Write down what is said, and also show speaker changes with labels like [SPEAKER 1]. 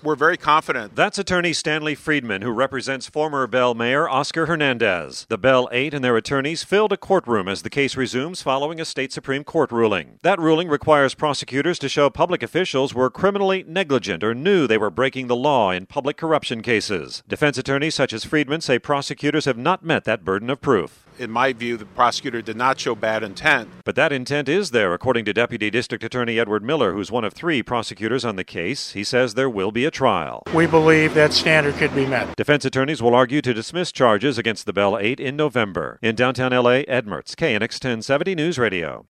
[SPEAKER 1] We're very confident.
[SPEAKER 2] That's attorney Stanley Friedman, who represents former Bell Mayor Oscar Hernandez. The Bell Eight and their attorneys filled a courtroom as the case resumes following a state Supreme Court ruling. That ruling requires prosecutors to show public officials were criminally negligent or knew they were breaking the law in public corruption cases. Defense attorneys such as Friedman say prosecutors have not met that burden of proof.
[SPEAKER 1] In my view, the prosecutor did not show bad intent.
[SPEAKER 2] But that intent is there, according to Deputy District Attorney Edward Miller, who's one of 3 prosecutors on the case. He says there will be a trial.
[SPEAKER 3] We believe that standard could be met.
[SPEAKER 2] Defense attorneys will argue to dismiss charges against the Bell Eight in November. In downtown L.A., Ed Mertz, KNX 1070 News Radio.